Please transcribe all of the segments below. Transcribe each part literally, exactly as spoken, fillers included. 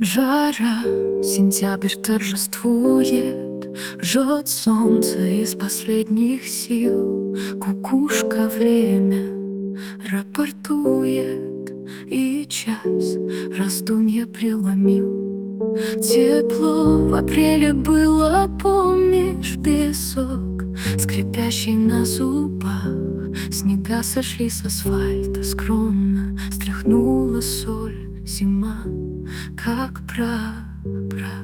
Жара, сентябрь торжествует, жжет солнце из последних сил. Кукушка время рапортует, и час раздумье преломил. Тепло в апреле было, помнишь, песок, скрипящий на зубах. Снега сошли с асфальта, скромно стряхнула соль зима, как прах, прах.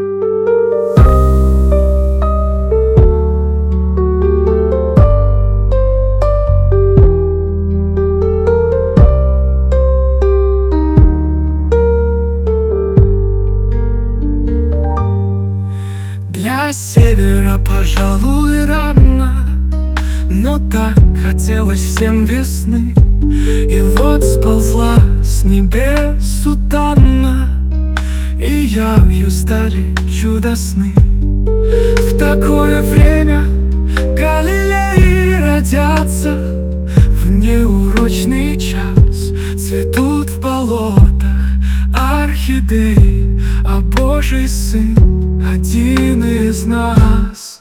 Для севера, пожалуй, рано, но так хотелось всем весны. И вот сползла с небес сутана, и явью стали чудо-сны. В такое время Галилеи родятся, в неурочный час цветут в болотах орхидеи, а Божий Сын один из нас.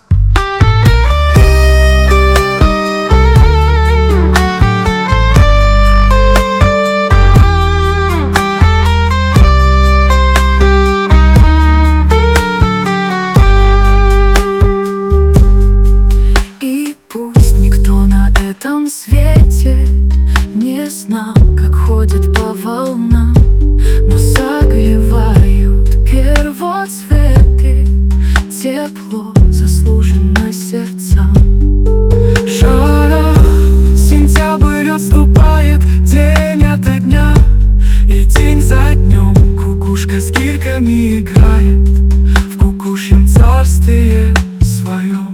В этом свете не знал, как ходят по волнам, но согревают первоцветы, тепло заслуженно сердцам. Жара, сентябрь отступает день ото дня, и день за днем кукушка с гирьками играет в кукушьем царстве своем.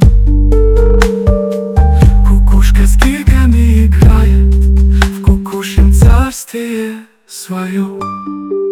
Играет в кукушьем царстве своем.